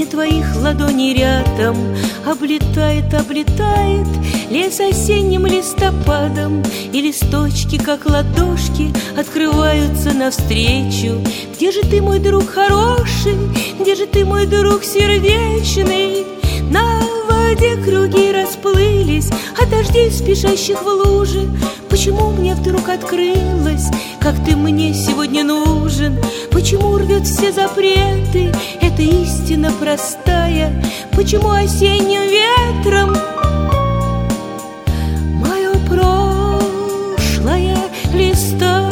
не твоих ладоней рядом. Облетает, облетает лес осенним листопадом, и листочки, как ладошки, открываются навстречу. Где же ты, мой друг хороший? Где же ты, мой друг сердечный? На воде круги расплылись от дождей, спешащих в луже. Почему мне вдруг открылось, как ты мне сегодня нужен? Почему рвет все запреты эта истина простая? Почему осенним ветром мое прошлое листает?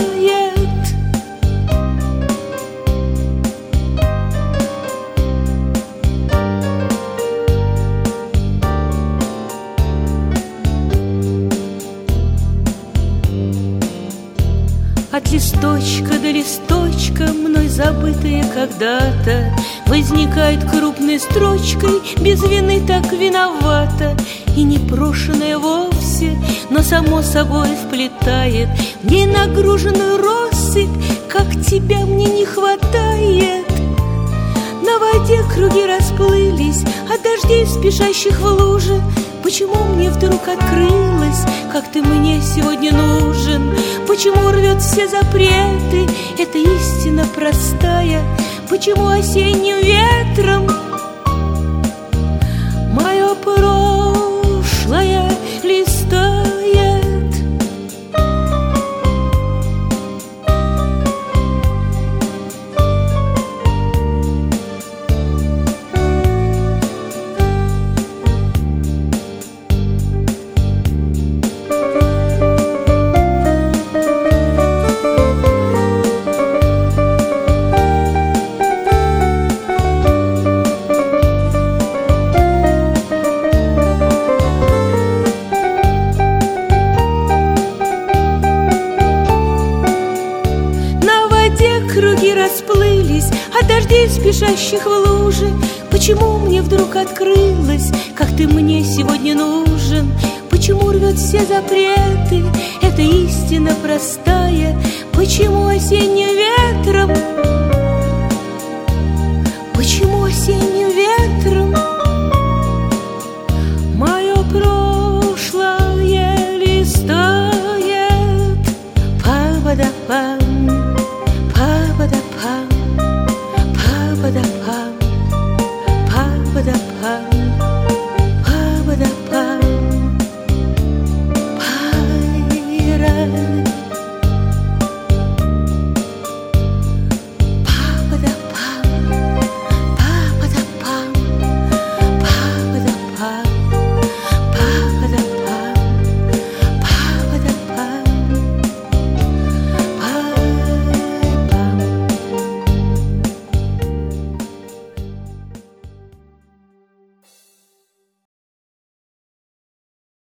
От листочка до листочка, мной забытая когда-то, возникает крупной строчкой, без вины так виновата. И непрошенная вовсе, но само собой вплетает в ней нагруженную россыпь, как тебя мне не хватает. На воде круги расплылись от дождей, спешащих в луже. Почему мне вдруг открылось, как ты мне сегодня нужен? Почему рвет все запреты эта истина простая? Почему осенним ветром мое прошлое листает? Круги расплылись от дождей, спешащих в луже. Почему мне вдруг открылось, как ты мне сегодня нужен? Почему рвет все запреты эта истина простая? Почему осенним ветром